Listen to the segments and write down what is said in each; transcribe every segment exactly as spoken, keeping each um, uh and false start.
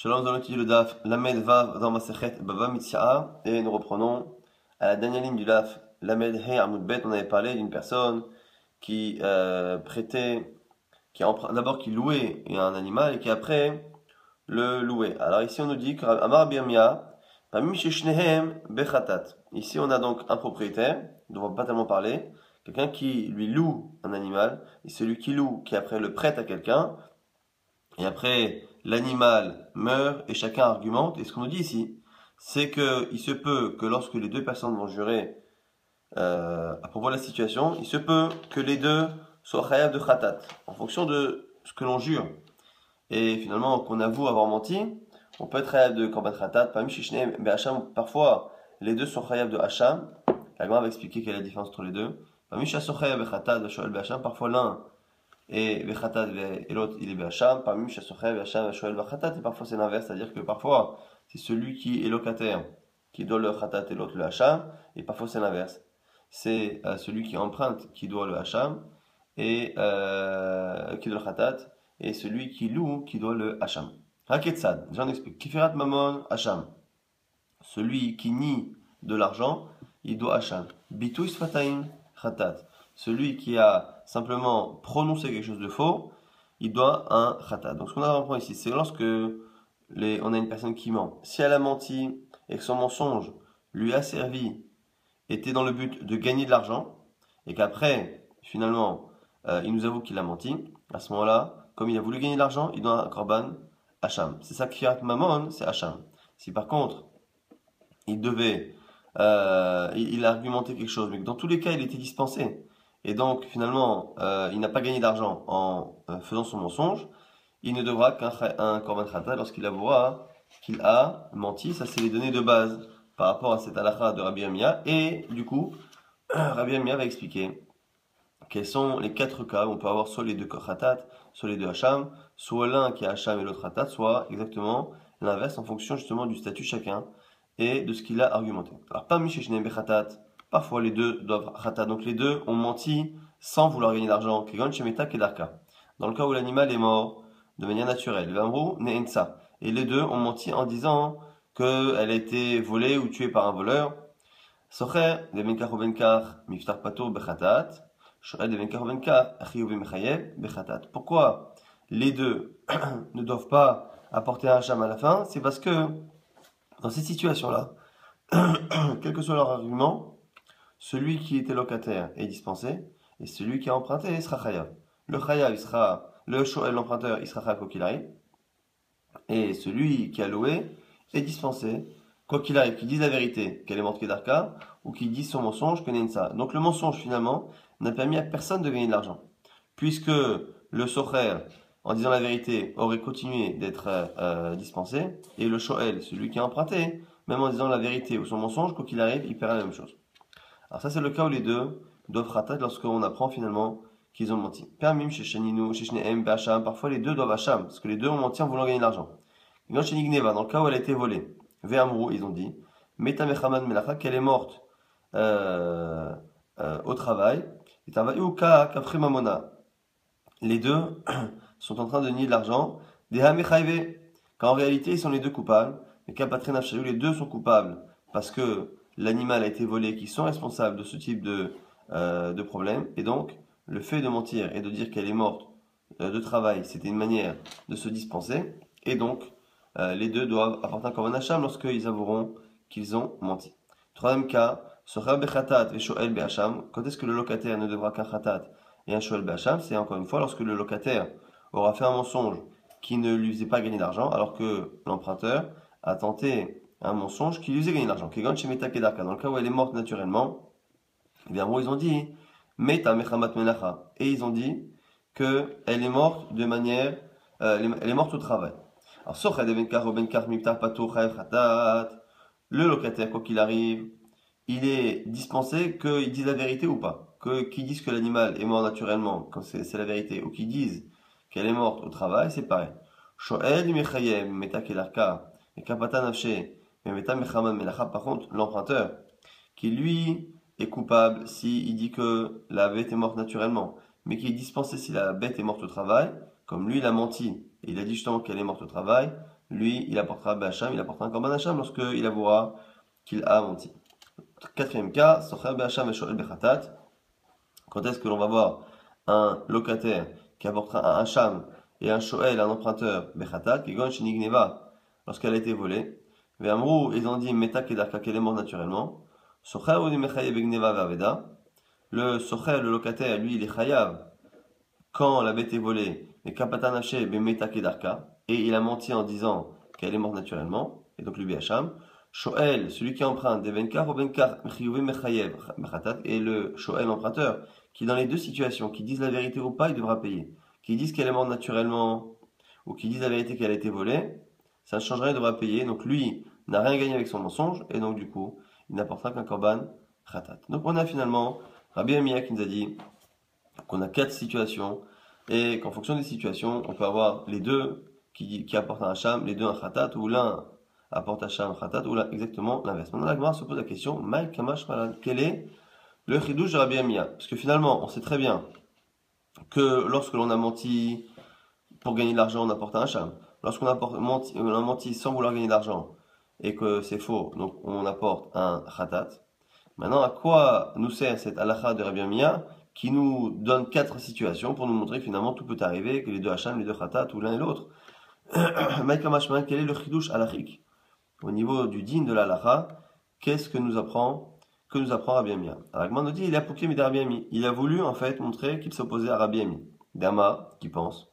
Shalom, nous allons étudier le daf Lamed Vav dans Masechet Bava Mitzia et nous reprenons à la dernière ligne du daf Lamed He Amud Bet. On avait parlé d'une personne qui euh, prêtait, qui d'abord qui louait un animal et qui après le louait. Alors ici on nous dit que Amar Birmia, Pamim Sheshnehem Bechatat. Ici on a donc un propriétaire, dont on ne va pas tellement parler, quelqu'un qui lui loue un animal et celui qui loue, qui après le prête à quelqu'un. Et après, l'animal meurt et chacun argumente. Et ce qu'on nous dit ici, c'est qu'il se peut que lorsque les deux personnes vont jurer euh, à propos de la situation, il se peut que les deux soient chayav de khatat, en fonction de ce que l'on jure. Et finalement, qu'on avoue avoir menti, on peut être chayav de korban khatat, parmi shishne be hacham, parfois les deux sont chayav de hacham. La Gemara va expliquer quelle est la différence entre les deux. Parmi shachar chayav be khatat, be be hacham, parfois l'un et Bechatat et l'autre il est Behacham, parmi Chasocher, Behacham, Shoel, Bechatat, et parfois c'est l'inverse, c'est-à-dire que parfois c'est celui qui est locataire qui doit le Chatat et l'autre le Hacham, et parfois c'est l'inverse. C'est euh, celui qui emprunte qui doit le Hacham, et euh, qui doit le Chatat, et celui qui loue qui doit le Hacham. Haketsad, j'en explique. Kifirat Mamon, Hacham. Celui qui nie de l'argent, il doit Hacham. Bitou Sfataim, Chatat. Celui qui a simplement prononcé quelque chose de faux, il doit un khatat. Donc ce qu'on a à apprendre ici, c'est lorsque les, on a une personne qui ment. Si elle a menti et que son mensonge lui a servi, était dans le but de gagner de l'argent, et qu'après, finalement, euh, il nous avoue qu'il a menti, à ce moment-là, comme il a voulu gagner de l'argent, il doit un korban hacham. C'est ça qui mamon, c'est hacham. Si par contre, il devait, euh, il, il a argumenté quelque chose, mais que dans tous les cas, il était dispensé, et donc finalement euh, il n'a pas gagné d'argent en euh, faisant son mensonge, il ne devra qu'un korban khatat lorsqu'il avouera qu'il a menti. Ça c'est les données de base par rapport à cette halakha de Rabbi Yirmiyah. Et du coup Rabbi Yirmiyah va expliquer quels sont les quatre cas où on peut avoir soit les deux khatat, soit les deux hacham, soit l'un qui a hacham et l'autre khatat, soit exactement l'inverse en fonction justement du statut chacun et de ce qu'il a argumenté. Alors pas misheshne bechatat, parfois les deux doivent khatat, donc les deux ont menti sans vouloir gagner d'argent. Kegon shemeta kedarka. Dans le cas où l'animal est mort de manière naturelle, vamru neensa. Et les deux ont menti en disant qu'elle a été volée ou tuée par un voleur. Socher de benkar ou benkar miftar pato bechatat. Shoel de benkar ou benkar achiyuv mechayev bechatat. Pourquoi les deux ne doivent pas apporter un hacham à la fin? C'est parce que dans cette situation-là, quel que soit leur argument, celui qui était locataire est dispensé, et celui qui a emprunté sera chayav. Le chayav, il sera, le shoel, l'emprunteur, il sera chayav quoi qu'il arrive, et celui qui a loué est dispensé, quoi qu'il arrive, qu'il dise la vérité, qu'elle est morte kedarka, ou qu'il dise son mensonge, que nensa. Donc le mensonge, finalement, n'a permis à personne de gagner de l'argent, puisque le socher, en disant la vérité, aurait continué d'être euh, dispensé, et le shoel, celui qui a emprunté, même en disant la vérité ou son mensonge, quoi qu'il arrive, il perd la même chose. Alors ça c'est le cas où les deux doivent khatat lorsqu'on apprend finalement qu'ils ont menti. Permim chez Sheninu, chez Shnehem, Bacham, parfois les deux doivent hacham, parce que les deux ont menti en voulant gagner de l'argent. Dans Shenigneva, dans le cas où elle a été volée, Ve'amrou, ils ont dit, Meta Mechaman Melacha, qu'elle est morte euh, euh, au travail, et Tavayuka Kafri Mamona. Les deux sont en train de nier de l'argent, Deha Mechaive, quand en réalité ils sont les deux coupables, mais Kapatre Nafshayu, les deux sont coupables, parce que l'animal a été volé, qui sont responsables de ce type de, euh, de problème. Et donc, le fait de mentir et de dire qu'elle est morte euh, de travail, c'était une manière de se dispenser. Et donc, euh, les deux doivent apporter un korban hacham lorsqu'ils avoueront qu'ils ont menti. Troisième cas, Socher bechatat et shoel behacham. Quand est-ce que le locataire ne devra qu'un chatat et un shoel behacham? C'est encore une fois lorsque le locataire aura fait un mensonge qui ne lui faisait pas gagner d'argent, alors que l'emprunteur a tenté un mensonge qui lui faisait gagner de l'argent. Kegon shemeta kedarka. Dans le cas où elle est morte naturellement, eh bien, bon, ils ont dit meta mechamat menacha, et ils ont dit que elle est morte de manière, euh, elle est morte au travail. Alors socher de benkar ou benkar miftar pato chayav khatat. Le locataire, quoi qu'il arrive, il est dispensé qu'il dise la vérité ou pas, que qu'ils disent que l'animal est mort naturellement, quand c'est, c'est la vérité, ou qu'ils disent qu'elle est morte au travail, c'est pareil. Shoel mechayem meta kedarka et kapata nafshe. Mais par contre, l'emprunteur, qui lui est coupable s'il dit que la bête est morte naturellement, mais qui est dispensé si la bête est morte au travail, comme lui il a menti, et il a dit justement qu'elle est morte au travail, lui, il apportera Bacham, il apportera un Korban Hacham lorsqu'il avouera qu'il a menti. Quatrième cas, Socher Bacham et Shoel Bechatat. Quand est-ce que l'on va voir un locataire qui apportera un Hacham et un Shoel, un emprunteur Bechatat, qui gon Shenigneva, lorsqu'elle a été volée. Ve'amrou, ils ont dit Meta Kedarka, qu'elle est morte naturellement. Socher ou Mechaye Begneva Ve'aveda. Le Socher, le locataire, lui, il est Chayav quand la bête est volée, mais Kapatanaché Bemeta Kedarka, et il a menti en disant qu'elle est morte naturellement, et donc lui Hacham. Shoel, celui qui emprunte, des Venkar ou Venkar Mechiyuvi Mechayev Bechatat, et le Shoel emprunteur, qui dans les deux situations, qui disent la vérité ou pas, il devra payer. Qui disent qu'elle est morte naturellement, ou qui disent la vérité qu'elle a été volée, ça ne changerait, il devra payer. Donc lui n'a rien gagné avec son mensonge, et donc du coup, il n'apportera qu'un korban khatat. Donc on a finalement Rabbi Amiya qui nous a dit qu'on a quatre situations, et qu'en fonction des situations, on peut avoir les deux qui, qui apportent un hacham, les deux un khatat, ou l'un apporte hacham, un khatat, ou l'un exactement l'inverse. Maintenant, la Gemara se pose la question, Maï Kamash Malan, quel est le chidouche de Rabbi Amiya? Parce que finalement, on sait très bien que lorsque l'on a menti pour gagner de l'argent, on apporte un hacham. Lorsqu'on a menti, on a menti sans vouloir gagner d'argent, et que c'est faux, donc on apporte un khatat. Maintenant, à quoi nous sert cette halakha de Rabbi Amiya qui nous donne quatre situations pour nous montrer que finalement tout peut arriver, que les deux hacham, les deux khatat, ou l'un et l'autre. Maïka Mashman, quel est le chidouche halakhique? Au niveau du din de la halakha, qu'est-ce que nous apprend, que nous apprend Rabbi Amiya? Alors, Agman nous dit, il a pouqué mais Rabbi Ami. Il a voulu en fait montrer qu'il s'opposait à Rabbi Ami. Dama, qui pense,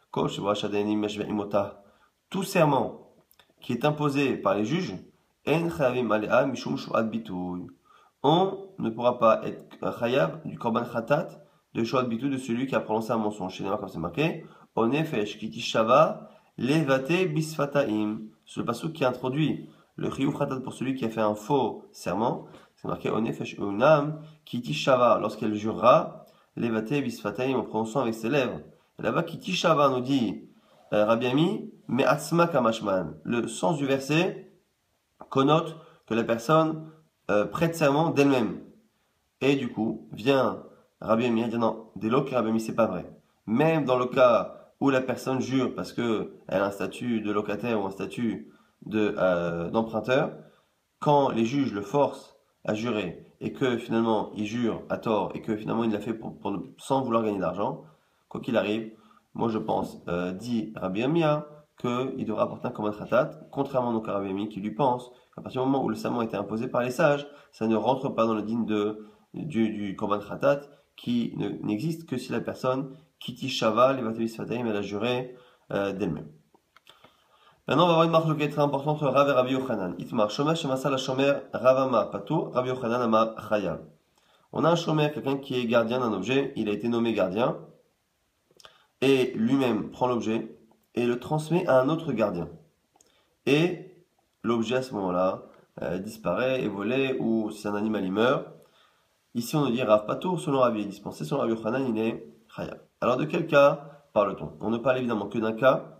tout serment qui est imposé par les juges, en chavim alea mishum shuad bituy. On ne pourra pas être chayav du korban khatat de shuad bituy de celui qui a prononcé un mensonge. Chez Néma, comme c'est marqué, onefesh kitishava levate bisfataim. C'est le pasuk qui introduit le chiyuv khatat pour celui qui a fait un faux serment. C'est marqué onefesh unam kitishava lorsqu'elle jurera levate bisfataim en prononçant avec ses lèvres. Et là-bas kitishava nous dit euh, Rabbi Ami, mais atzma kamashman. Le sens du verset connote que la personne euh, prête serment d'elle-même. Et du coup, vient Rabbi Ami à dire non, dès lors que Rabbi Ami, c'est pas vrai. Même dans le cas où la personne jure parce qu'elle a un statut de locataire ou un statut de, euh, d'emprunteur, quand les juges le forcent à jurer et que finalement il jure à tort et que finalement il l'a fait pour, pour, sans vouloir gagner d'argent, quoi qu'il arrive, moi je pense, euh, dit Rabbi Amiya, qu'il devra apporter un korban khatat, contrairement donc à Rabbi Ami qui lui pense qu'à partir du moment où le serment a été imposé par les sages, ça ne rentre pas dans le din de, du, du korban khatat qui ne, n'existe que si la personne kiti shava, les vatavis fataim, elle a juré euh, d'elle-même. Maintenant, on va avoir une marque très importante entre Rav et Rabbi Yochanan. Itmar, shomer shemasa la shomer Ravama pato, Rabbi Yochanan amar chayav. On a un shomer, quelqu'un qui est gardien d'un objet, il a été nommé gardien, et lui-même prend l'objet et le transmet à un autre gardien. Et l'objet à ce moment-là euh, disparaît, est volé, ou si un animal il meurt. Ici on nous dit Rav Patour, selon Rabbi il est dispensé, selon Rabbi Yochanan il est chayav. Alors de quel cas parle-t-on? On ne parle évidemment que d'un cas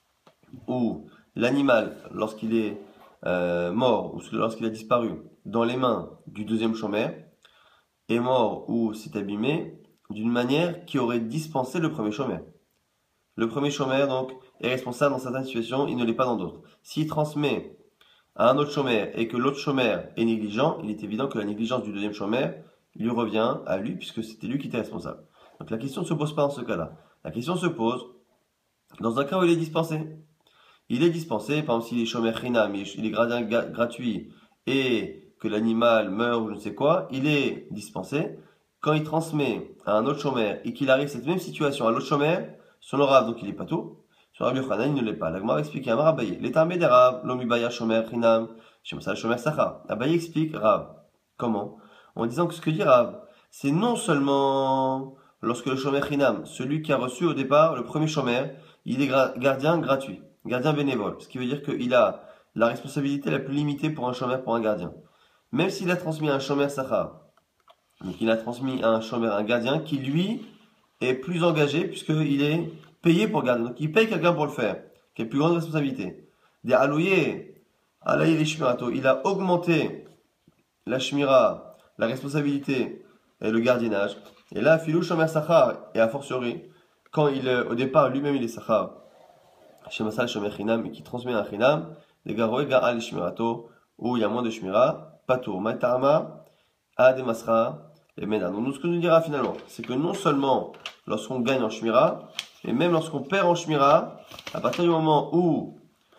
où l'animal, lorsqu'il est euh, mort ou lorsqu'il a disparu dans les mains du deuxième shomer, est mort ou s'est abîmé d'une manière qui aurait dispensé le premier shomer. Le premier shomer, donc, est responsable dans certaines situations, il ne l'est pas dans d'autres. S'il transmet à un autre shomer et que l'autre shomer est négligent, il est évident que la négligence du deuxième shomer lui revient à lui, puisque c'était lui qui était responsable. Donc la question ne se pose pas dans ce cas-là. La question se pose dans un cas où il est dispensé. Il est dispensé, par exemple, s'il est shomer chinam, il est gradien gratuit, et que l'animal meurt ou je ne sais quoi, il est dispensé. Quand il transmet à un autre shomer et qu'il arrive cette même situation à l'autre shomer, sur le Rav, donc il est pas tout. Sur Rabbi Yochanan, il ne l'est pas. La Gemara explique à Abaye. L'état des Rav, l'omibaya shomer chinam, shemsa shomer sacha. Abaye explique Rav. Comment? En disant que ce que dit Rav, c'est non seulement lorsque le shomer chinam, celui qui a reçu au départ le premier shomer, il est gra- gardien gratuit, gardien bénévole. Ce qui veut dire qu'il a la responsabilité la plus limitée pour un shomer, pour un gardien. Même s'il a transmis à un shomer sacha, donc il a transmis à un shomer, un gardien qui lui est plus engagé puisqu'il est payé pour garder. Donc il paye quelqu'un pour le faire, qui a plus grande responsabilité. Des alouye, alaye les shmirato, il a augmenté la shmira, la responsabilité et le gardiennage. Et là, filou shomer sachar, et a fortiori, quand il, au départ, lui-même il est sachar, chez Masal Shomer Chinam et qui transmet un Chinam, des Garoé Gaal Shmirato, où il y a moins de Shmira, Patour, Maitama, Ade Masra, et Mena. Donc, nous, ce que nous dira finalement, c'est que non seulement lorsqu'on gagne en Shmira, et même lorsqu'on perd en Shmira, à partir du moment où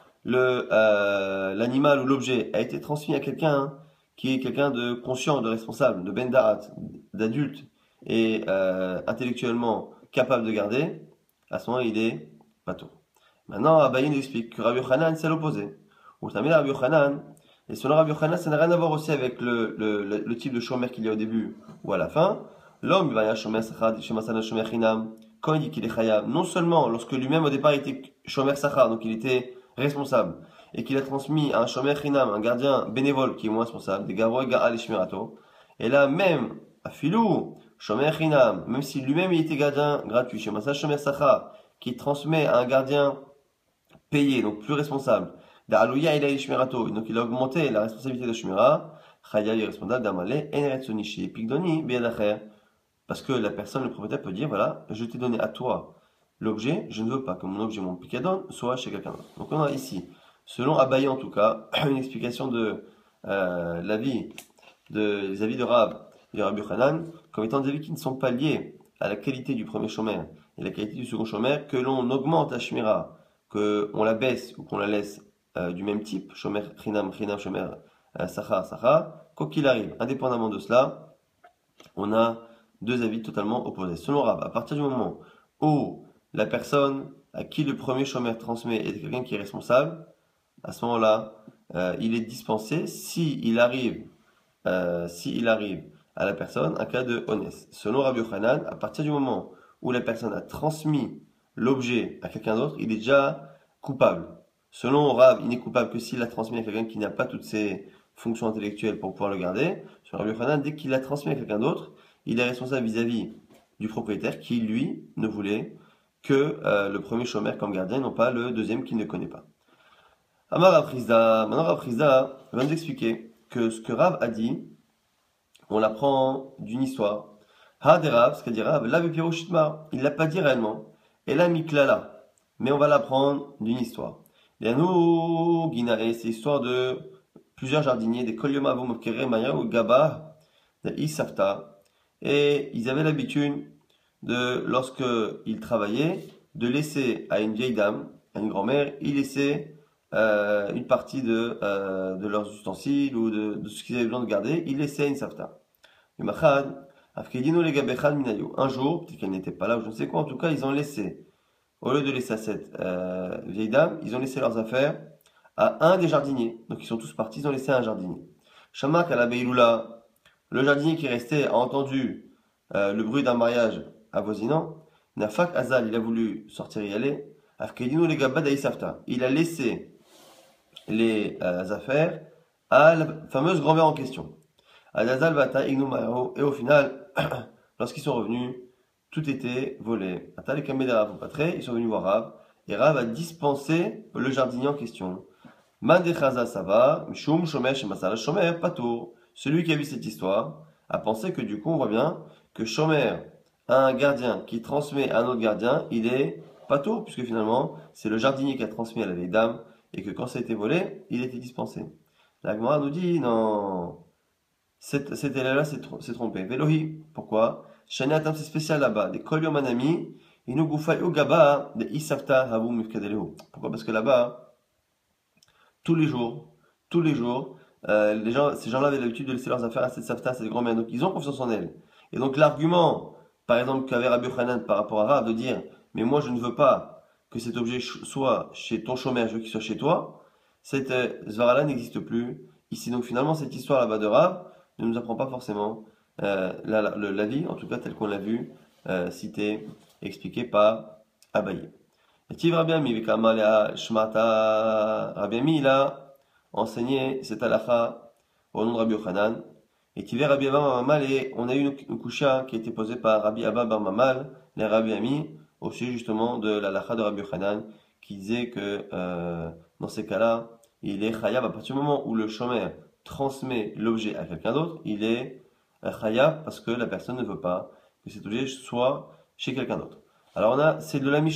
le, euh, l'animal ou l'objet a été transmis à quelqu'un hein, qui est quelqu'un de conscient, de responsable, de ben da'at, d'adulte et euh, intellectuellement capable de garder, à ce moment il est pato. Maintenant, Abaye nous explique que Rabbi Yochanan c'est l'opposé. Ou Tamil Rabbi Yochanan, et selon Rabbi Yochanan, ça n'a rien à voir aussi avec le, le, le, le type de shomer qu'il y a au début ou à la fin. L'homme, il va y avoir shomer sachar, shomer chinam. Quand il dit qu'il est chayav, non seulement lorsque lui-même au départ il était shomer sachar, donc il était responsable, et qu'il a transmis à un shomer chinam, un gardien bénévole qui est moins responsable, des garoy ga'al et shmirato. Et là, même, à filou, shomer chinam, même si lui-même il était gardien gratuit, chez Massa shomer sachar, qui transmet à un gardien payé, donc plus responsable, d'Alouya il a shmirato, donc il a augmenté la responsabilité de shmira, chayav est responsable d'Amalé, enretsonishi, pigdoni, biadacher. Parce que la personne, le propriétaire peut dire, voilà, je t'ai donné à toi l'objet, je ne veux pas que mon objet, mon picadon, soit chez quelqu'un d'autre. Donc on a ici, selon Abaye en tout cas, une explication de euh, l'avis, de, les avis de Rab et de Rabbi Yochanan, comme étant des avis qui ne sont pas liés à la qualité du premier shomer et la qualité du second shomer, que l'on augmente la shmira, qu'on la baisse ou qu'on la laisse euh, du même type, shomer chinam, chinam, shomer euh, sacha, sacha, quoi qu'il arrive, indépendamment de cela, on a deux avis totalement opposés. Selon Rab, à partir du moment où la personne à qui le premier shomer transmet est quelqu'un qui est responsable, à ce moment-là, euh, il est dispensé si il arrive, euh, si il arrive à la personne un cas de honnête. Selon Rabbi Yochanan, à partir du moment où la personne a transmis l'objet à quelqu'un d'autre, il est déjà coupable. Selon Rab, il n'est coupable que s'il l'a transmis à quelqu'un qui n'a pas toutes ses fonctions intellectuelles pour pouvoir le garder. Selon Rabbi Yochanan, dès qu'il l'a transmis à quelqu'un d'autre, il est responsable vis-à-vis du propriétaire qui, lui, ne voulait que euh, le premier shomer comme gardien, non pas le deuxième qu'il ne connaît pas. Amar Aprizda, maintenant Aprizda va nous expliquer que ce que Rav a dit, on l'apprend d'une histoire. Ha de Rav, ce qu'a dit Rav, là Piroshitma, il l'a pas dit réellement, et là Miklala, mais on va l'apprendre d'une histoire. Yanou Ginae, c'est l'histoire de plusieurs jardiniers, des Kolyoma Avomokere Maya ou Gaba, de Isafta. Et ils avaient l'habitude de, lorsqu'ils travaillaient, de laisser à une vieille dame, à une grand-mère, ils laissaient euh, une partie de, euh, de leurs ustensiles ou de, de ce qu'ils avaient besoin de garder, ils laissaient une safta. Un jour, peut-être qu'elle n'était pas là ou je ne sais quoi, en tout cas, ils ont laissé, au lieu de laisser à cette euh, vieille dame, ils ont laissé leurs affaires à un des jardiniers. Donc ils sont tous partis, ils ont laissé un jardinier. Shamak à la Beiloula, le jardinier qui restait a entendu euh, le bruit d'un mariage avoisinant. Nafak Azal, il a voulu sortir y aller. Afkedino les gabba d'Aïsafta. Il a laissé les euh, affaires à la fameuse grand-mère en question. Adazal Bata Ignomaro. Et au final, lorsqu'ils sont revenus, tout était volé. Atal et Kamedara ils sont venus voir Rav. Et Rav a dispensé le jardinier en question. Mandechaza Sava, Mshum Shomer Shemasala Shomer Patour. Celui qui a vu cette histoire a pensé que du coup, on voit bien que Shomer, un gardien qui transmet à un autre gardien, il est patour, puisque finalement, c'est le jardinier qui a transmis à la vieille dame, et que quand ça a été volé, il était dispensé. La Gemara nous dit, non, cet, cet élève-là s'est trompé. Velohi, pourquoi Shaniatam, c'est spécial là-bas, des Kolyo Manami, Inugufay Ugaba, des Isafta Havu Mifkadelehu. Pourquoi Parce que là-bas, tous les jours, tous les jours, Euh, les gens, ces gens-là avaient l'habitude de laisser leurs affaires à cette safta, à cette grand-mère. Donc ils ont confiance en elle. Et donc l'argument, par exemple, qu'avait Rabbi Yochanan par rapport à Rav, de dire, mais moi je ne veux pas que cet objet soit chez ton chômeur, je veux qu'il soit chez toi, cette euh, zvara-là n'existe plus ici. Donc finalement, cette histoire là-bas de Rav ne nous apprend pas forcément euh, la, la, la, la vie, en tout cas tel qu'on l'a vu, euh, cité, expliqué par Abaye. Et Tiv Rabbi Ami, Vikamalea Shmata, Rabbi Ami, il a enseigné cette halakha au nom de Rabbi Yochanan. Et Tiver Rabbi Abba Bar Mamal, et on a eu une, une kusha qui a été posée par Rabbi Abba Bar Mamal, les Rabbi Ami, au sujet justement de l'halakha de Rabbi Yochanan, qui disait que euh, dans ces cas-là, il est chayav à partir du moment où le shomer transmet l'objet à quelqu'un d'autre, il est chayav parce que la personne ne veut pas que cet objet soit chez quelqu'un d'autre. Alors on a, c'est de la Mishnah.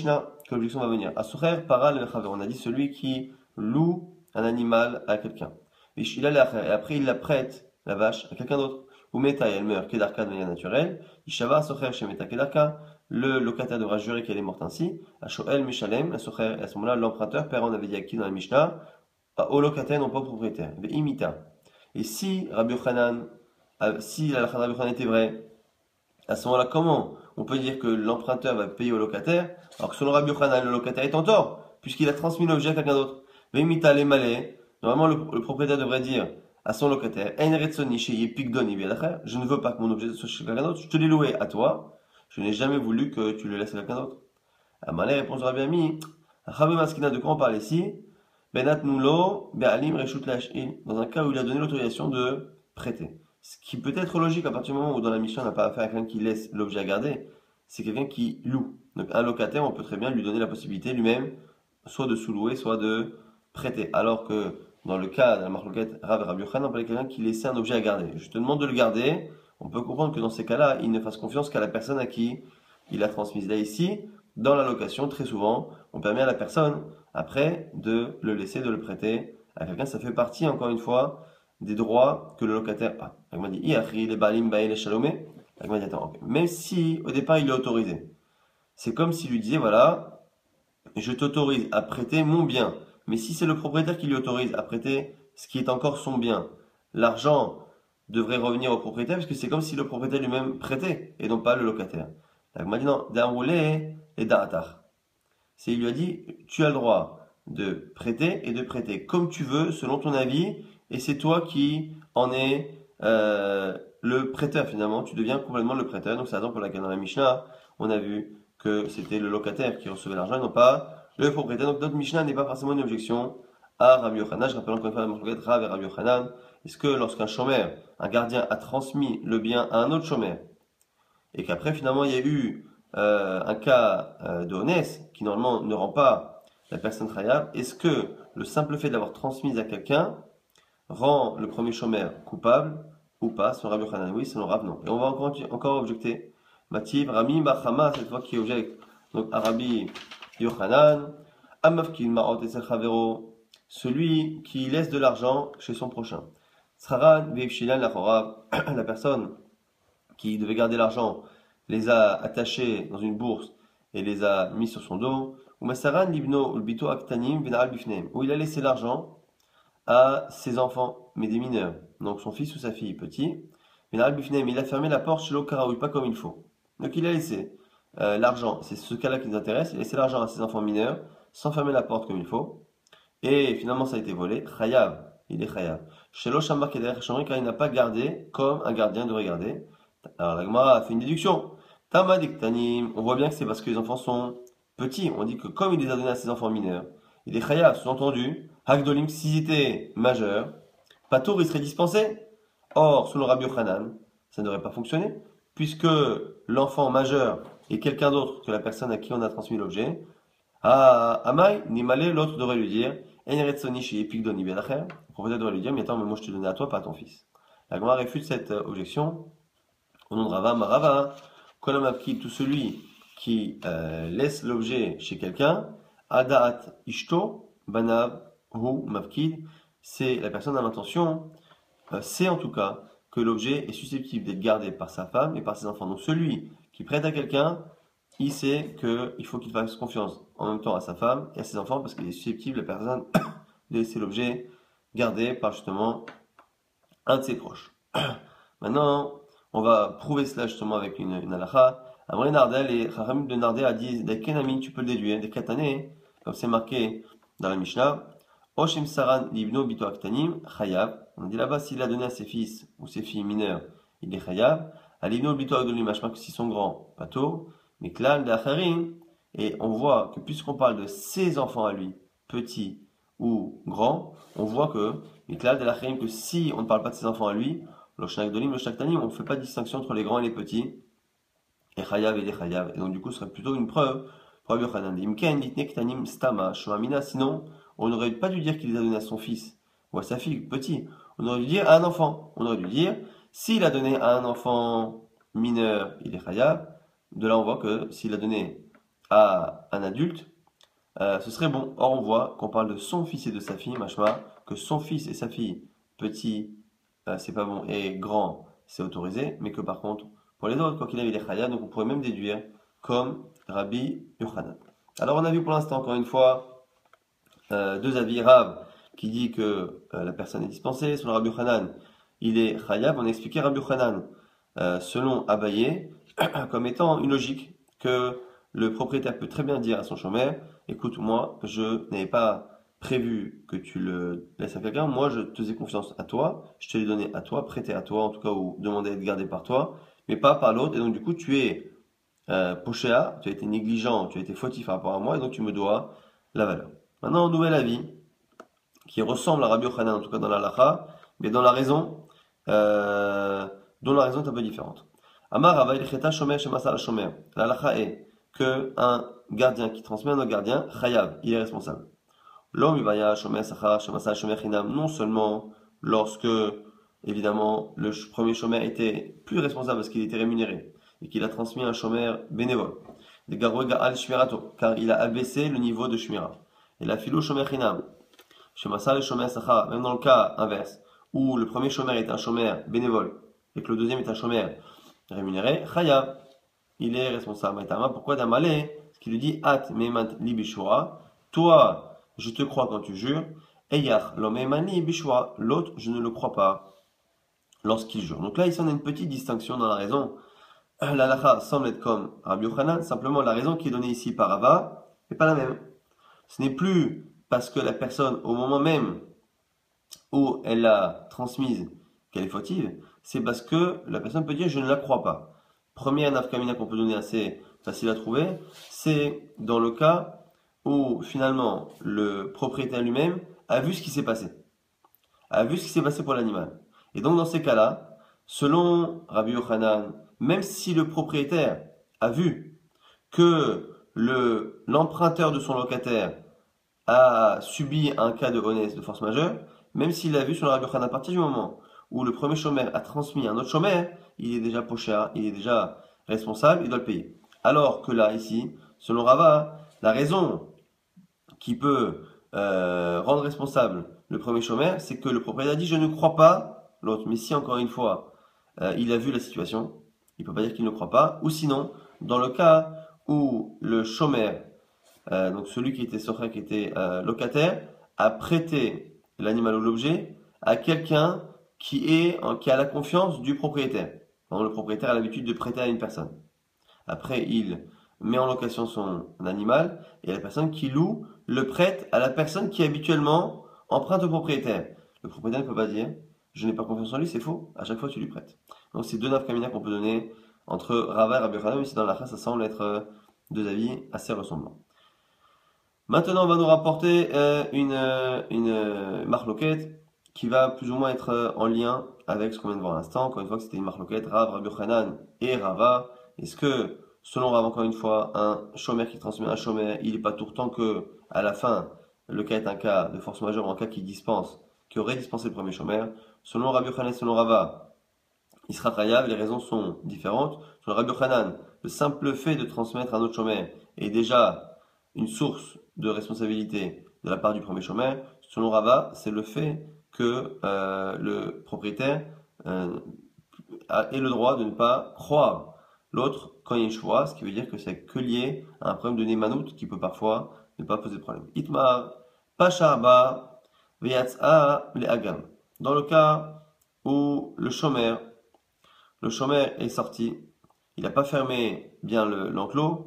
quelle objection va venir? Asoucher para le chaver. On a dit celui qui loue un animal à quelqu'un. Et après il la prête, la vache, à quelqu'un d'autre. Ou meta, elle meurt, kedarka de manière naturelle. Ishava asoucher chez meta kedarka. Le locataire devra jurer qu'elle est morte ainsi. Ashoel mishalem, asoucher. À ce moment-là, l'emprunteur, père, on avait dit à qui dans la Mishnah? Au locataire, non pas au propriétaire. Imita. Et si Rabbi Yochanan, si la halakha de Rabbi Yochanan était vraie, à ce moment-là, comment on peut dire que l'emprunteur va payer au locataire, alors que selon Rabbi Yochanan, le locataire est en tort, puisqu'il a transmis l'objet à quelqu'un d'autre? Veimita le malé, normalement le, le propriétaire devrait dire à son locataire, En retsoni sheyeh pikdoni bi'adacher, je ne veux pas que mon objet soit chez quelqu'un d'autre, je te l'ai loué à toi, je n'ai jamais voulu que tu le laisses à quelqu'un d'autre. Amalé répond à Rabbi Ami, Rabbi Maskina, de quoi on parle ici? Benat nulo be'alim reshut lash'il, dans un cas où il a donné l'autorisation de prêter. Ce qui peut être logique à partir du moment où dans la mission on n'a pas affaire à quelqu'un qui laisse l'objet à garder, c'est quelqu'un qui loue. Donc un locataire, on peut très bien lui donner la possibilité lui-même soit de sous-louer, soit de prêter. Alors que dans le cas de la marloquette Rav et Rabbi Yochanan, on parlait de quelqu'un qui laissait un objet à garder. Je te demande de le garder, on peut comprendre que dans ces cas-là, il ne fasse confiance qu'à la personne à qui il a transmis. Là ici, dans la location, très souvent, on permet à la personne, après, de le laisser, de le prêter à quelqu'un. Ça fait partie, encore une fois, des droits que le locataire a. Agma dit, même si au départ il est autorisé, c'est comme s'il lui disait, voilà, je t'autorise à prêter mon bien. Mais si c'est le propriétaire qui lui autorise à prêter ce qui est encore son bien, l'argent devrait revenir au propriétaire, puisque c'est comme si le propriétaire lui-même prêtait, et non pas le locataire. Agma dit, non, d'enrouler et d'aratar. C'est, il lui a dit, tu as le droit de prêter et de prêter comme tu veux, selon ton avis, et c'est toi qui en es euh, le prêteur finalement, tu deviens complètement le prêteur. Donc c'est la raison pour laquelle dans la Mishnah, on a vu que c'était le locataire qui recevait l'argent et non pas le propriétaire. Donc notre Mishnah n'est pas forcément une objection à Rabbi Yochanan. Je rappelle encore une fois la marloquette Rav et Rabbi Yochanan. Est-ce que lorsqu'un chômeur, un gardien a transmis le bien à un autre chômeur, et qu'après finalement il y a eu euh, un cas euh, de honnête qui normalement ne rend pas la personne khayab, est-ce que le simple fait d'avoir transmis à quelqu'un rend le premier chômeur coupable ou pas? Selon Rabbi Yochanan, oui, selon Rav, non. Et on va encore, encore objecter. Mativ, Rami, Bachama, cette fois qui objecte. Donc, à Rabbi Yochanan, Amavkin, Marot et Chavero, celui qui laisse de l'argent chez son prochain. Sraran, Veipshilan, la la personne qui devait garder l'argent, les a attachés dans une bourse et les a mis sur son dos. Ou Masaran, Libno, Ulbito, Aktanim, Venaral Bifnem, où il a laissé l'argent à ses enfants, mais des mineurs, donc son fils ou sa fille petit. Venaral Bifnem, il a fermé la porte chez l'Okaraoui, pas comme il faut. Donc il a laissé euh, l'argent, c'est ce cas-là qui nous intéresse, il a laissé l'argent à ses enfants mineurs, sans fermer la porte comme il faut. Et finalement ça a été volé. Chayav, il est chayav. Chez l'Oshamar Keder, car il n'a pas gardé comme un gardien devrait garder. Alors la Gemara a fait une déduction. Tamadiktanim, on voit bien que c'est parce que les enfants sont petits. On dit que comme il les a donnés à ses enfants mineurs, il est chayav, sous-entendu. Hagdolim, s'ils étaient majeurs, Patour, il serait dispensé. Or, selon Rabbi Yochanan, ça ne devrait pas fonctionner, puisque l'enfant majeur est quelqu'un d'autre que la personne à qui on a transmis l'objet. Ah, Amai, Nimale, l'autre devrait lui dire, Enretsoni chez Epikdoni Bedacher. Le propriétaire devrait lui dire, mais attends, mais moi je te donnais à toi, pas à ton fils. La Gemara réfute cette objection. Au nom de Rava, Marava, Kolamavki, tout celui qui euh, laisse l'objet chez quelqu'un, Adaat Ishto, Banav, Hu, Mavkid, c'est la personne à l'intention, euh, c'est en tout cas que l'objet est susceptible d'être gardé par sa femme et par ses enfants. Donc celui qui prête à quelqu'un, il sait qu'il faut qu'il fasse confiance en même temps à sa femme et à ses enfants parce qu'il est susceptible, la personne, de laisser l'objet gardé par justement un de ses proches. Maintenant, on va prouver cela justement avec une, une halakha. Amré Nardel et Chachamim de Nardel a dit des kenami, tu peux le déduire, des katané, comme c'est marqué dans la Mishnah. Oshim Saran Libno Bito Aktanim, Chayav. On dit là-bas, s'il a donné à ses fils ou ses filles mineurs, il est Chayav. À Libno Bito Akdolim, que s'ils sont grands, pas tôt. Mais Klal de Acharim, et on voit que puisqu'on parle de ses enfants à lui, petits ou grands, on voit que, mais Klal de Acharim, que si on ne parle pas de ses enfants à lui, le Shakdolim, le Shaktanim, on ne fait pas de distinction entre les grands et les petits, et Chayav et les Chayav. Et donc du coup, ce serait plutôt une preuve. Preuve Yochanan. Imken, Litne, Ktanim, Stama, Shoamina, sinon, on n'aurait pas dû dire qu'il les a donnés à son fils ou à sa fille, petit. On aurait dû dire à un enfant. On aurait dû dire, s'il a donné à un enfant mineur, il est chayav. De là, on voit que s'il a donné à un adulte, euh, ce serait bon. Or, on voit qu'on parle de son fils et de sa fille, machma, que son fils et sa fille, petit, euh, c'est pas bon, et grand, c'est autorisé, mais que par contre, pour les autres, quoi qu'il arrive, il est chaya, donc on pourrait même déduire comme Rabbi Yochanan. Alors, on a vu pour l'instant, encore une fois, euh, deux avis. Rav qui dit que euh, la personne est dispensée, selon Rabbi Yochanan, il est chayav. On a expliqué Rabbi Yochanan, euh, selon Abaye, comme étant une logique que le propriétaire peut très bien dire à son chômeur, écoute, moi, je n'avais pas prévu que tu le laisses à quelqu'un, moi, je te faisais confiance à toi, je te l'ai donné à toi, prêté à toi, en tout cas, ou demandé à être gardé par toi, mais pas par l'autre, et donc du coup, tu es euh, pochéa, tu as été négligent, tu as été fautif par rapport à moi, et donc tu me dois la valeur. Maintenant, nouvel avis, qui ressemble à Rabbi Yochanan, en tout cas dans la halakha, mais dans la raison, euh, dont la raison est un peu différente. Amar Rava ilcheta shomer shemasal shomer. La halakha est que un gardien qui transmet à un autre gardien, chayav, il est responsable. L'homme il vaya shomer sachar shemasal shomer chinam, non seulement lorsque, évidemment, le premier shomer était plus responsable parce qu'il était rémunéré et qu'il a transmis un shomer bénévole. Des garouega al shmirato, car il a abaissé le niveau de shmira. Et la philo shomer chinam. Shemasal et shomer sachar, même dans le cas inverse, où le premier shomer est un shomer bénévole et que le deuxième est un shomer rémunéré, chayav, il est responsable. Pourquoi d'amalé? Parce qu'il lui dit at meimant li bishura, toi, je te crois quand tu jures, eyach lo meiman li bishura, l'autre, je ne le crois pas lorsqu'il jure. Donc là, ici, on a une petite distinction dans la raison. La halakha semble être comme Rabbi Yochanan, simplement la raison qui est donnée ici par Rava n'est pas la même. Ce n'est plus parce que la personne, au moment même où elle l'a transmise, qu'elle est fautive, c'est parce que la personne peut dire je ne la crois pas. Première nafkamina qu'on peut donner assez facile à trouver, c'est dans le cas où finalement le propriétaire lui-même a vu ce qui s'est passé, a vu ce qui s'est passé pour l'animal. Et donc dans ces cas-là, selon Rabbi Yochanan, même si le propriétaire a vu que le, l'emprunteur de son locataire a subi un cas de honnête de force majeure, même s'il l'a vu sur le Rabbi Yochanan, à partir du moment où le premier chômeur a transmis à un autre chômeur, il est déjà pochéa, il est déjà responsable, il doit le payer. Alors que là, ici, selon Rava, la raison qui peut euh, rendre responsable le premier chômeur, c'est que le propriétaire dit je ne crois pas l'autre. Mais si encore une fois, euh, il a vu la situation, il ne peut pas dire qu'il ne croit pas. Ou sinon, dans le cas où le chômeur, euh, donc celui qui était socher, qui était euh, locataire, a prêté l'animal ou l'objet à quelqu'un qui est qui a la confiance du propriétaire. Donc, le propriétaire a l'habitude de prêter à une personne. Après, il met en location son animal et la personne qui loue le prête à la personne qui habituellement emprunte au propriétaire. Le propriétaire ne peut pas dire je n'ai pas confiance en lui, c'est faux. À chaque fois, tu lui prêtes. Donc, c'est deux nafkamina qu'on peut donner entre Rava et Rabbi Yochanan, mais ici dans la race, ça semble être deux avis assez ressemblants. Maintenant, on va nous rapporter euh, une, euh, une euh, marloquette qui va plus ou moins être euh, en lien avec ce qu'on vient de voir à l'instant. Encore une fois, que c'était une marloquette, Rav, Rabbi Yochanan et Rava. Est-ce que, selon Rav, encore une fois, un chômeur qui transmet un chômeur, il n'est pas tout le temps que, à la fin, le cas est un cas de force majeure ou un cas qui dispense, qui aurait dispensé le premier chômeur. Selon Rabbi Yochanan et selon Rava, il sera chayav, les raisons sont différentes. Selon Rabbi Yochanan, le simple fait de transmettre un autre chômeur est déjà une source de responsabilité de la part du premier chômeur. Selon Rava, c'est le fait que euh, le propriétaire euh, a, ait le droit de ne pas croire l'autre quand il y a une choix, ce qui veut dire que c'est que lié à un problème de némanout qui peut parfois ne pas poser de problème. Itmar, Pacharba, Veyatsa, le Agam. Dans le cas où le chômeur, le chômeur est sorti, il n'a pas fermé bien le, l'enclos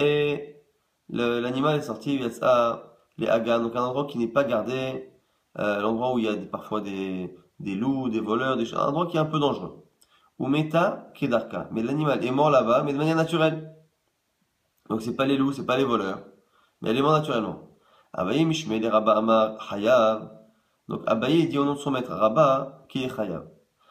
et le, l'animal est sorti, Veyatsa, les Agam, donc un endroit qui n'est pas gardé, euh, l'endroit où il y a des, parfois des, des loups, des voleurs, des, un endroit qui est un peu dangereux. Ou meta kedarka. Mais l'animal est mort là-bas, mais de manière naturelle. Donc c'est pas les loups, c'est pas les voleurs. Mais elle est mort naturellement. Abaye mishme de Rabba Amar Hayav. Donc Abaye dit au nom de son maître Rabba qui est Hayav.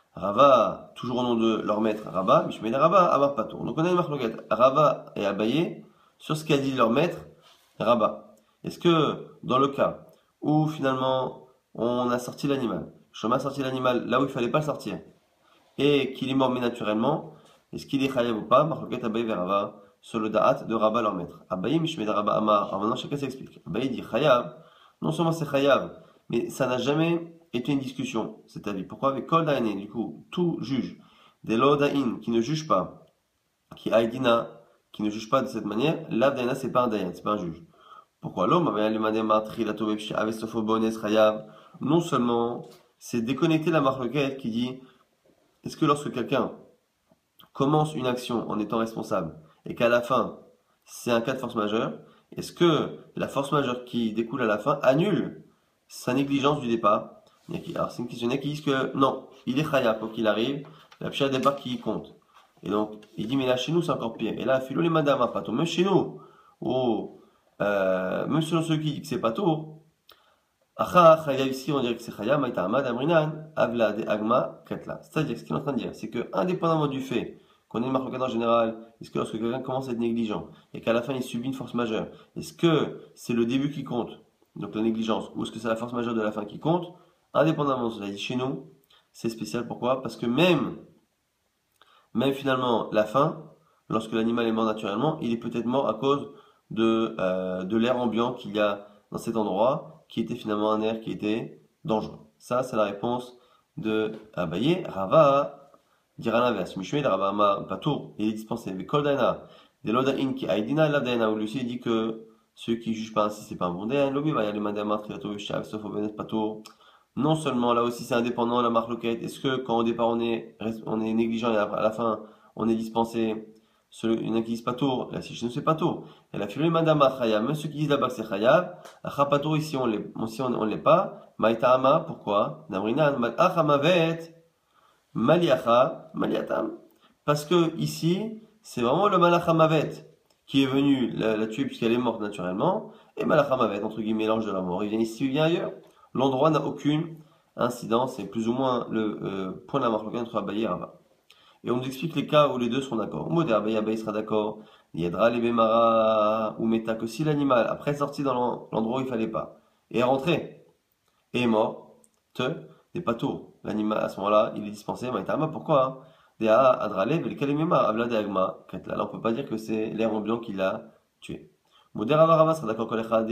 Rava, toujours au nom de leur maître Rabba, mishme de Rabba Amar Patour. Donc on a une marloquette Rava et Abaye sur ce qu'a dit leur maître Rabba. Est-ce que dans le cas où finalement on a sorti l'animal, Shoma a sorti l'animal là où il fallait pas le sortir, et qu'il est mort mais naturellement, est-ce qu'il est chayav ou pas? Marloquet Abaye vers Rava, sur le da'at de Rabba leur maître. Abaye mishmed Rabba Amar. Alors maintenant chacun s'explique. Abaye dit chayav. Non seulement c'est chayav, mais ça n'a jamais été une discussion, cet avis. Pourquoi avec kol da'anin, du coup, tout juge. Des lo da'in, qui ne juge pas, qui aïdina, qui ne juge pas de cette manière, l'av da'ina c'est pas un dayan, c'est pas un juge. Pourquoi l'homme non seulement c'est déconnecter la marloquette qui dit est-ce que lorsque quelqu'un commence une action en étant responsable et qu'à la fin c'est un cas de force majeure, est-ce que la force majeure qui découle à la fin annule sa négligence du départ? Alors c'est une question qui dit que non, il est khaya pour qu'il arrive, la pcha de départ qui compte. Et donc il dit mais là chez nous c'est encore pire. Et là philo les madame à pato, même chez nous, oh, euh, même selon ceux qui disent que c'est pas tôt, ici on dirait que c'est Chaya, Maïta Amad Amrinan, Avla de Agma Katla. C'est-à-dire, ce qu'il est en train de dire, c'est que, indépendamment du fait qu'on ait une marque en général, est-ce que lorsque quelqu'un commence à être négligent et qu'à la fin il subit une force majeure, est-ce que c'est le début qui compte, donc la négligence, ou est-ce que c'est la force majeure de la fin qui compte? Indépendamment de cela, dit chez nous, c'est spécial. Pourquoi? Parce que même, même finalement, la fin, lorsque l'animal est mort naturellement, il est peut-être mort à cause de, euh, de l'air ambiant qu'il y a dans cet endroit, qui était finalement un air qui était dangereux. Ça, c'est la réponse de Abaye. Rava dira l'inverse. Mishmei de Rava Amar Patour, il est dispensé. Mais Kol Daina, de Lodain qui Aïdina, la Daina, où lui aussi dit que ceux qui jugent pas ainsi, c'est pas un bon Dain. Lobi va y aller Madame Triato Vishav, sauf au Benet Patour. Non seulement là aussi c'est indépendant la marque loquette. Est-ce que quand au départ on est, on est négligent et à la fin on est dispensé? Il y en a qui disent pas tour, là si je ne sais pas tour. Et la filée madame chayab, même ceux qui disent là-bas que c'est chayab, achapatour ici on l'est, ici on, on l'est pas. Maïta'ama, pourquoi? Namrinan, malachamavet, maliacha, maliatam. Parce que ici, c'est vraiment le malachamavet qui est venu la, la tuer puisqu'elle est morte naturellement. Et malachamavet, entre guillemets, l'ange de la mort, il vient ici, il vient ailleurs. L'endroit n'a aucune incidence, c'est plus ou moins le euh, point de la marque entre Abaye et Rava. Et on nous explique les cas où les deux seront d'accord. Modé Abaye, Abaye sera d'accord. Yedra les Bemara ou Meta, que si l'animal, après sorti dans l'endroit où il fallait pas, et est rentré, et est mort, te, n'est pas tout. L'animal, à ce moment-là, il est dispensé. Maïtama, pourquoi? Dea Adrale, Velkalemema, Avla de Agma, là, on peut pas dire que c'est l'air ambiant qui l'a tué. Modé Rava sera d'accord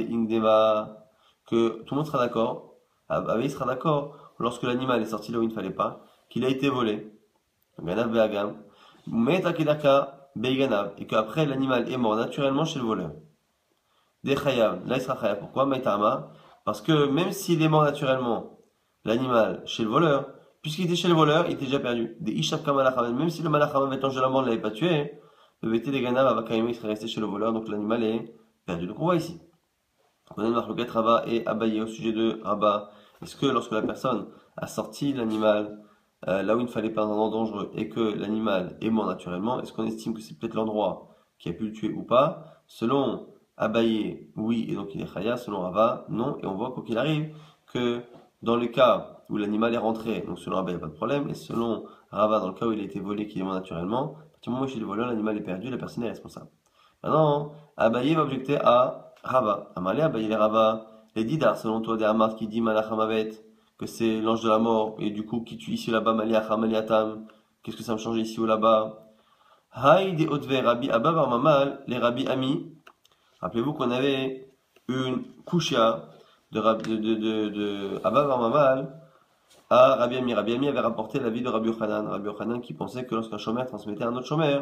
que tout le monde sera d'accord. Abaye sera d'accord lorsque l'animal est sorti là où il ne fallait pas, qu'il a été volé. Ganav be'agam, metakidaka be'ganav, et qu'après l'animal est mort naturellement chez le voleur. Des chayav, là il sera chayav. Pourquoi? Maïtama, parce que même s'il est mort naturellement, l'animal chez le voleur, puisqu'il était chez le voleur, il était déjà perdu. Des ishav kamalacham, même si le malacham avait l'ange de la mort ne l'avait pas tué, le vêté des ganav avakaïmé serait resté chez le voleur, donc l'animal est perdu. Donc on voit ici. On a une marque Rava et Abaye au sujet de Rabba. Est-ce que lorsque la personne a sorti l'animal Euh, là où il ne fallait pas un endroit dangereux et que l'animal est mort naturellement, est-ce qu'on estime que c'est peut-être l'endroit qui a pu le tuer ou pas? Selon Abaye, oui, et donc il est chaya. Selon Rava, non. Et on voit quoi qu'il arrive que dans le cas où l'animal est rentré, donc selon Abaye, il n'y a pas de problème, et selon Rava, dans le cas où il a été volé, qu'il est mort naturellement, à partir du moment où chez le voleur, l'animal est perdu, la personne est responsable. Maintenant, Abaye va objecter à Rava. Amalé, Abaye, les Rava, les Didar, selon toi, des Hamas qui dit Malachamavet, que c'est l'ange de la mort, et du coup, qui tue ici ou là-bas, Maliacha, Maliatam, qu'est-ce que ça me change ici ou là-bas? Haïd et Otve, Rabbi Abba Bar Mamal, les Rabbi Ami. Rappelez-vous qu'on avait une kushia de, de, de, de, de Abba Bar Mamal à Rabbi Ami. Rabbi Ami avait rapporté la vie de Rabbi Yochanan. Rabbi Yochanan qui pensait que lorsqu'un chômeur transmettait à un autre chômeur,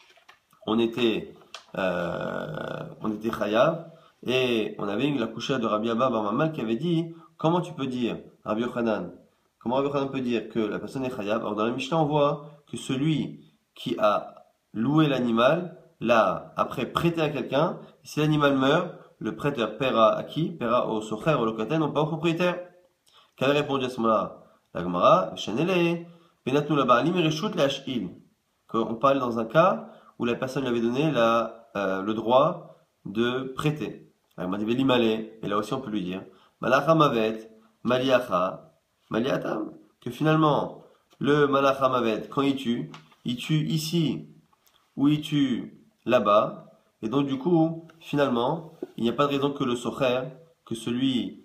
on était, euh, on était chayav, et on avait la kushia de Rabbi Abba Bar Mamal qui avait dit, comment tu peux dire, Rabbi Yochanan, comment Rabbi Yochanan peut dire que la personne est chayav? Alors dans la Mishnah, on voit que celui qui a loué l'animal l'a après prêté à quelqu'un. Si l'animal meurt, le prêteur paiera à qui? Paiera au socher, au locataire, non pas au propriétaire. Qu'avait répondu à ce moment-là la Gemara? Chanele, penatnu la ba'alim reshut le'ash'il. Qu'on parle dans un cas où la personne lui avait donné la, euh, le droit de prêter. La Gemara dit velimale, et là aussi on peut lui dire Malachamavet, Maliacha, Maliatam, que finalement, le Malachamavet, quand il tue, il tue ici, ou il tue là-bas, et donc du coup, finalement, il n'y a pas de raison que le Socher, que celui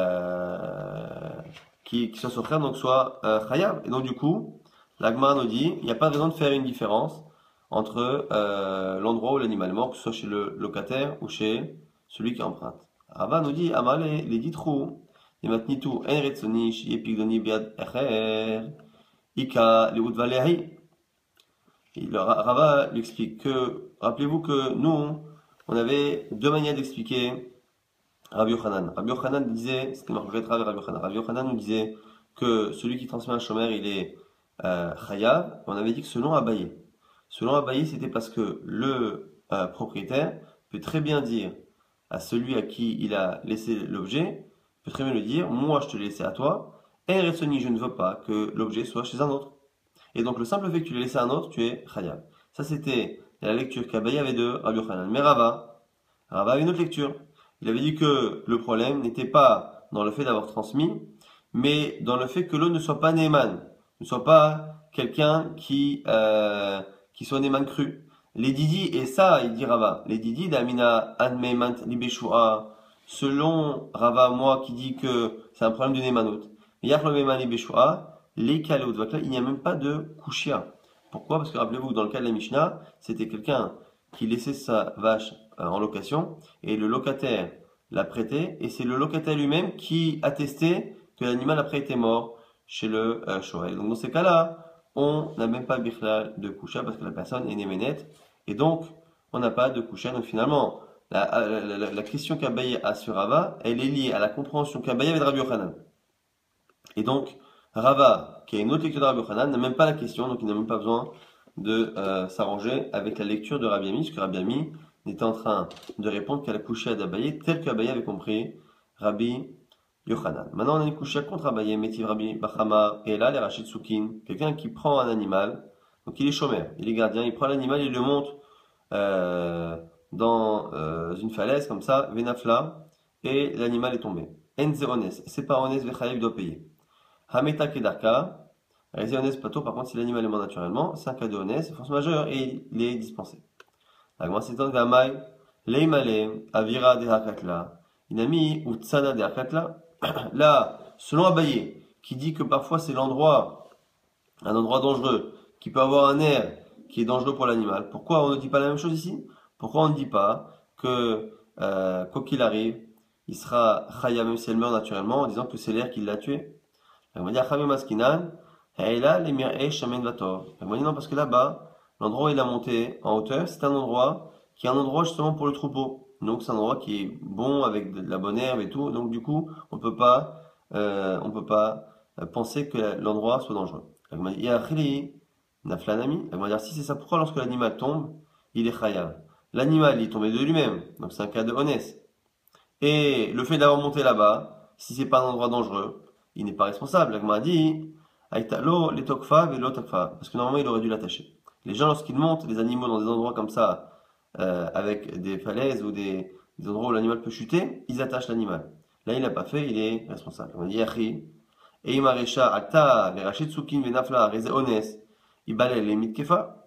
euh, qui, qui soit Socher, donc soit euh, Chayab. Et donc du coup, l'Agma nous dit, il n'y a pas de raison de faire une différence entre euh, l'endroit où l'animal est mort, que ce soit chez le locataire ou chez celui qui emprunte. Rava nous dit, Amale, les dix trous, les matnitu, en retsoni, shi epigdoni biad echer, ika, les udvalehi. Et le Ra- Rava lui explique que, rappelez-vous que nous, on avait deux manières d'expliquer Rabbi Yochanan. Rabbi Yochanan disait, c'était marqué Rabbi Yochanan. Rabbi Yochanan nous disait que celui qui transmet un chômeur, il est euh, chayav. On avait dit que selon Abaye. Selon Abaye, c'était parce que le euh, propriétaire peut très bien dire à celui à qui il a laissé l'objet, peut très bien lui dire, moi je te l'ai laissé à toi, et Retsoni, je ne veux pas que l'objet soit chez un autre. Et donc le simple fait que tu l'aies laissé à un autre, tu es chayav. Ça c'était la lecture qu'Abaye avait de Rabbi Yochanan. Mais Rava, Rava avait une autre lecture. Il avait dit que le problème n'était pas dans le fait d'avoir transmis, mais dans le fait que l'autre ne soit pas Neyman, ne soit pas quelqu'un qui, euh, qui soit Neyman cru. Les Didi, et ça, il dit Rava, les Didi d'Amina Anmeimant Libeshua, selon Rava, moi, qui dit que c'est un problème de Neymanut. Yach le Meiman Libeshua, les Kaleut Vakla, il n'y a même pas de Kushia. Pourquoi? Parce que rappelez-vous que dans le cas de la Mishnah, c'était quelqu'un qui laissait sa vache euh, en location et le locataire l'a prêté et c'est le locataire lui-même qui attestait que l'animal après était mort chez le euh, Shoel. Donc dans ces cas-là, on n'a même pas bichlal de kusha parce que la personne est néménette et donc on n'a pas de kusha. Donc finalement, la, la, la, la question qu'Abaye a sur Rava, elle est liée à la compréhension qu'Abaye avait de Rabbi Yochanan. Et donc Rava, qui a une autre lecture de Rabbi Yochanan, n'a même pas la question, donc il n'a même pas besoin de euh, s'arranger avec la lecture de Rabbi Ami, parce que Rabbi Ami n'était en train de répondre qu'à la couchée d'Abaye, tel qu'Abaye avait compris Rabbi Yochanan. Maintenant, on a une couchée contre Abaye, Métiv Rabbi Bachama, et là, les Rachid Soukin, quelqu'un qui prend un animal, donc il est chômeur, il est gardien, il prend l'animal, il le monte euh, dans euh, une falaise, comme ça, Venafla, et l'animal est tombé. Enze Ones, c'est pas Ones, Vechayev doit payer. Hameta Kedarka, réalisé honnête plateau, par contre, si l'animal est mort naturellement, c'est un cas de honnête, c'est force majeure et il est dispensé. La grande c'est Gamai, Leimale, Avira de Hakatla, Inami ou Tsana de Hakatla. Là, selon Abaye, qui dit que parfois c'est l'endroit, un endroit dangereux, qui peut avoir un air qui est dangereux pour l'animal. Pourquoi on ne dit pas la même chose ici? Pourquoi on ne dit pas que, euh, quoi qu'il arrive, il sera Chaya même si elle meurt naturellement, en disant que c'est l'air qui l'a tué? On va dire Chamim Maskinan, et là, les mir'e shamen vator. On va dire non, parce que là-bas, l'endroit où il a monté en hauteur, c'est un endroit qui est un endroit justement pour le troupeau. Donc c'est un endroit qui est bon avec de la bonne herbe et tout. Donc du coup, on peut pas, euh, on peut pas euh, penser que l'endroit soit dangereux. On va dire Naflanami. On va dire si c'est ça, pourquoi lorsque l'animal tombe, il est chayav? L'animal, il est tombé de lui-même. Donc c'est un cas de honnête. Et le fait d'avoir monté là-bas, si c'est pas un endroit dangereux, il n'est pas responsable. L'agma dit, Aïtalo, les tokfa, vélo tokfa. Parce que normalement, il aurait dû l'attacher. Les gens, lorsqu'ils montent les animaux dans des endroits comme ça, euh, avec des falaises ou des, des endroits où l'animal peut chuter, ils attachent l'animal. Là, il l'a pas fait, il est responsable. On dit, Yachi, et Imaresha, Akta, Verachet Tsukin, Venafla, Reze Ones, Ibale, les Mitkefa.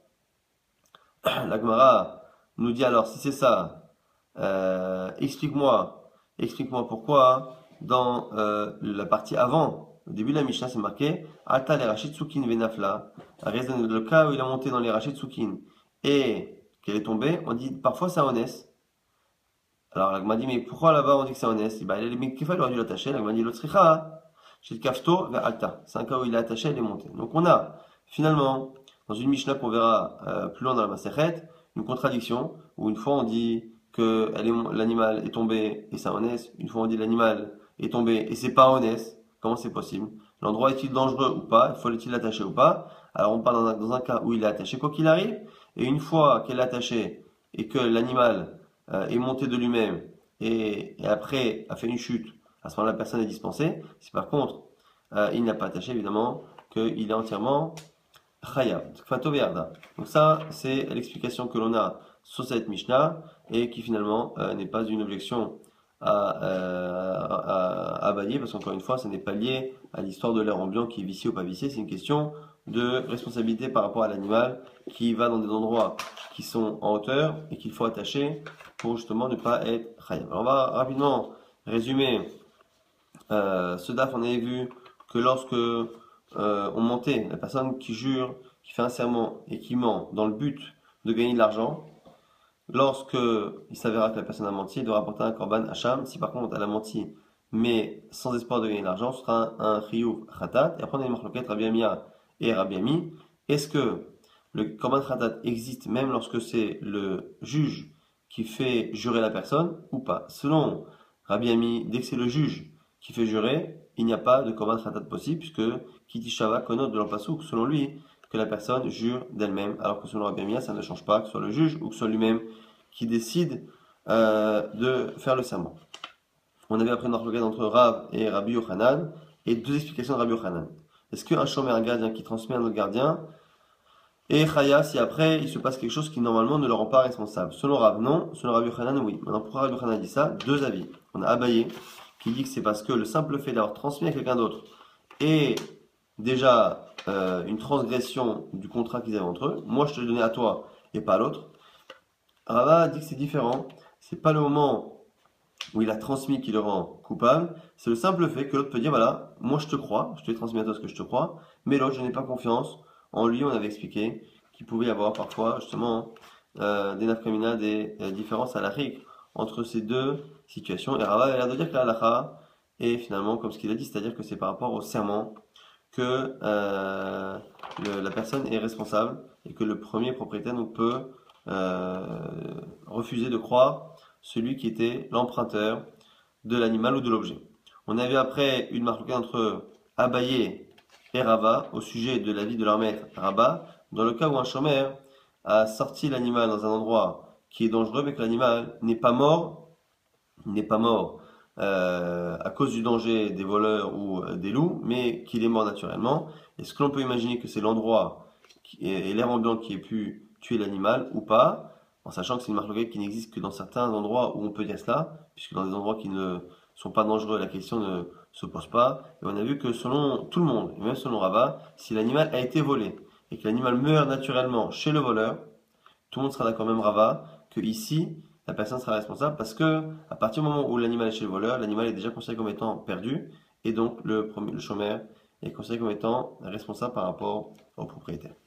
L'agmara nous dit alors, si c'est ça, euh, explique-moi, explique-moi pourquoi, dans euh, la partie avant, au début de la Mishnah, c'est marqué Ata les Rachid Tsukin Venafla. Le cas où il a monté dans les Rachid Tsukin et qu'elle est tombée, on dit parfois c'est Onès. Alors la m'a dit mais pourquoi là-bas on dit que c'est Onès? Bah, il aurait dû l'attacher. La m'a dit l'autre chez le Kafto vers Alta. C'est un cas où il est attaché, elle est montée. Donc on a finalement, dans une Mishnah qu'on verra euh, plus loin dans la Masechet, une contradiction où une fois on dit que l'animal est tombé et c'est Onès, une fois on dit l'animal est tombé et c'est pas Onès. Comment c'est possible? L'endroit est-il dangereux ou pas? Faut-il l'attacher ou pas? Alors on parle dans un, dans un cas où il est attaché quoi qu'il arrive, et une fois qu'elle est attachée et que l'animal euh, est monté de lui-même et, et après a fait une chute, à ce moment-là la personne est dispensée. Si par contre euh, il n'a pas attaché, évidemment qu'il est entièrement chayav. Donc ça c'est l'explication que l'on a sur cette Mishnah et qui finalement euh, n'est pas une objection à, euh, à, à Abaye, parce qu'encore une fois, ce n'est pas lié à l'histoire de l'air ambiant qui est vicié ou pas vicié, c'est une question de responsabilité par rapport à l'animal qui va dans des endroits qui sont en hauteur et qu'il faut attacher pour justement ne pas être chayav. Alors on va rapidement résumer euh, ce daf. On avait vu que lorsque euh, on montait, la personne qui jure, qui fait un serment et qui ment dans le but de gagner de l'argent. Lorsque il s'avérera que la personne a menti, il doit rapporter un korban hacham. Si par contre elle a menti, mais sans espoir de gagner de l'argent, ce sera un chiyuv khatat. Et après on a une marloquette Rabbi Amia et Rabbi Ami. Est-ce que le korban khatat existe même lorsque c'est le juge qui fait jurer la personne ou pas? Selon Rabbi Ami, dès que c'est le juge qui fait jurer, il n'y a pas de korban khatat possible puisque Kitishava connote de l'empassouk, selon lui, que la personne jure d'elle-même, alors que selon Rabbi Amia, ça ne change pas, que ce soit le juge ou que ce soit lui-même qui décide euh, de faire le serment. On avait appris une marloquette entre Rav et Rabbi Yochanan, et deux explications de Rabbi Yochanan. Est-ce qu'un chômeur, un gardien qui transmet à un autre gardien, et Chaya, si après il se passe quelque chose qui normalement ne le rend pas responsable? Selon Rav, non. Selon Rabbi Yochanan, oui. Maintenant, pourquoi Rabbi Yochanan dit ça? Deux avis. On a Abaye qui dit que c'est parce que le simple fait d'avoir transmis à quelqu'un d'autre est déjà euh, une transgression du contrat qu'ils avaient entre eux. Moi, je te l'ai donné à toi et pas à l'autre. Rava dit que c'est différent. C'est pas le moment où il a transmis qui le rend coupable. C'est le simple fait que l'autre peut dire voilà, moi je te crois, je te transmis à toi ce que je te crois, mais l'autre je n'ai pas confiance. En lui, on avait expliqué qu'il pouvait y avoir parfois justement euh, des nafkamina, des euh, différences à la rique entre ces deux situations. Et Rava a l'air de dire que la halakha est finalement comme ce qu'il a dit, c'est-à-dire que c'est par rapport au serment que euh, le, la personne est responsable et que le premier propriétaire donc, peut euh, refuser de croire celui qui était l'emprunteur de l'animal ou de l'objet. On avait après une marque entre Abaye et Rava au sujet de l'avis de leur maître Rabat, dans le cas où un chômeur a sorti l'animal dans un endroit qui est dangereux mais que l'animal n'est pas mort, n'est pas mort euh, à cause du danger des voleurs ou euh, des loups, mais qu'il est mort naturellement. Est-ce que l'on peut imaginer que c'est l'endroit qui est, et l'air ambiant qui ait pu tuer l'animal ou pas, en sachant que c'est une marque qui n'existe que dans certains endroits où on peut dire cela, puisque dans des endroits qui ne sont pas dangereux, la question ne se pose pas. Et on a vu que selon tout le monde, et même selon Rabat, si l'animal a été volé et que l'animal meurt naturellement chez le voleur, tout le monde sera d'accord, même Rabat, que ici, la personne sera responsable parce que à partir du moment où l'animal est chez le voleur, l'animal est déjà considéré comme étant perdu et donc le, premier, le chômeur est considéré comme étant responsable par rapport au propriétaire.